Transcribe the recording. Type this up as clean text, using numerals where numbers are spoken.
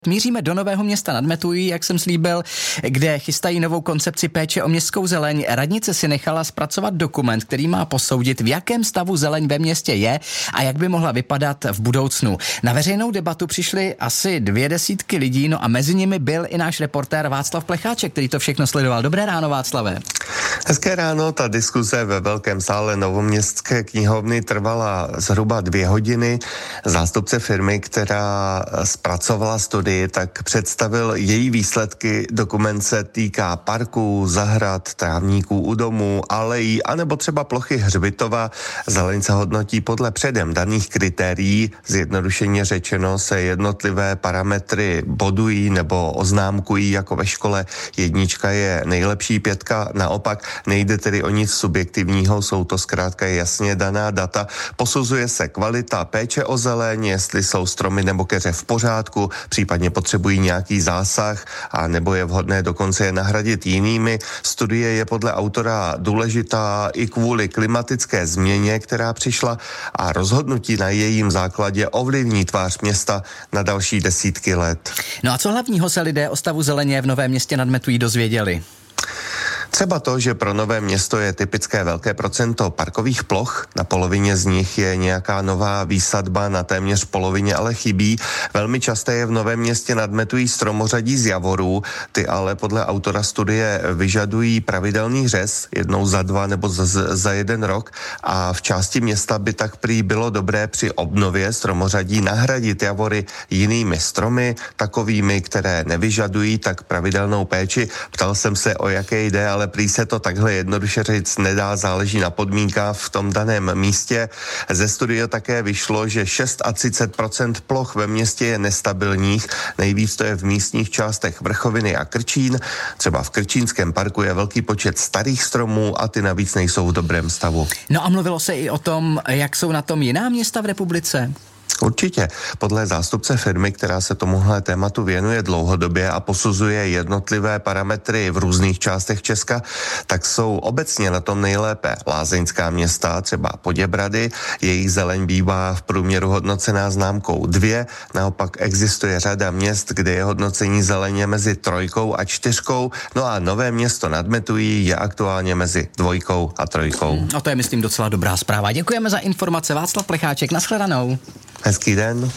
Míříme do Nového Města nad Metují, jak jsem slíbil, kde chystají novou koncepci péče o městskou zeleň. Radnice si nechala zpracovat dokument, který má posoudit, v jakém stavu zeleň ve městě je a jak by mohla vypadat v budoucnu. Na veřejnou debatu přišly asi 200 lidí, no a mezi nimi byl i náš reportér Václav Plecháček, který to všechno sledoval. Dobré ráno, Václave. Hezké ráno, ta diskuze ve velkém sále Novoměstské knihovny trvala zhruba 2 hodiny. Zástupce firmy, která zpracovala studii, tak představil její výsledky. Dokument se týká parků, zahrad, trávníků u domů, alejí, anebo třeba plochy hřbitova. Zeleň se hodnotí podle předem daných kritérií. Zjednodušeně řečeno se jednotlivé parametry bodují nebo oznámkují jako ve škole. 1 je nejlepší, 5 naopak. Nejde tedy o nic subjektivního, jsou to zkrátka jasně daná data. Posuzuje se kvalita péče o zeleň, jestli jsou stromy nebo keře v pořádku, případně potřebují nějaký zásah a nebo je vhodné dokonce je nahradit jinými. Studie je podle autora důležitá i kvůli klimatické změně, která přišla, a rozhodnutí na jejím základě ovlivní tvář města na další desítky let. No a co hlavního se lidé o stavu zeleně v Novém Městě nad Metují dozvěděli? Třeba to, že pro Nové Město je typické velké procento parkových ploch, na polovině z nich je nějaká nová výsadba, na téměř polovině ale chybí. Velmi časté je v Novém Městě nad Metují stromořadí z javorů, ty ale podle autora studie vyžadují pravidelný řez, jednou za 2 nebo za 1 rok, a v části města by tak prý bylo dobré při obnově stromořadí nahradit javory jinými stromy, takovými, které nevyžadují tak pravidelnou péči. Ptal jsem se, o jaké jde, ale prý se to takhle jednoduše říct nedá, záleží na podmínkách v tom daném místě. Ze studie také vyšlo, že 36% ploch ve městě je nestabilních, nejvíc to je v místních částech Vrchoviny a Krčín. Třeba v Krčínském parku je velký počet starých stromů a ty navíc nejsou v dobrém stavu. No a mluvilo se i o tom, jak jsou na tom jiná města v republice? Určitě. Podle zástupce firmy, která se tomuhle tématu věnuje dlouhodobě a posuzuje jednotlivé parametry v různých částech Česka, tak jsou obecně na tom nejlépe lázeňská města, třeba Poděbrady. Jejich zeleň bývá v průměru hodnocená známkou 2. Naopak existuje řada měst, kde je hodnocení zeleně mezi 3 a 4. No a Nové Město nad Metují je aktuálně mezi 2 a 3. A to je, myslím, docela dobrá zpráva. Děkujeme za informace. Václav Plecháček, nashledanou. Hezký den.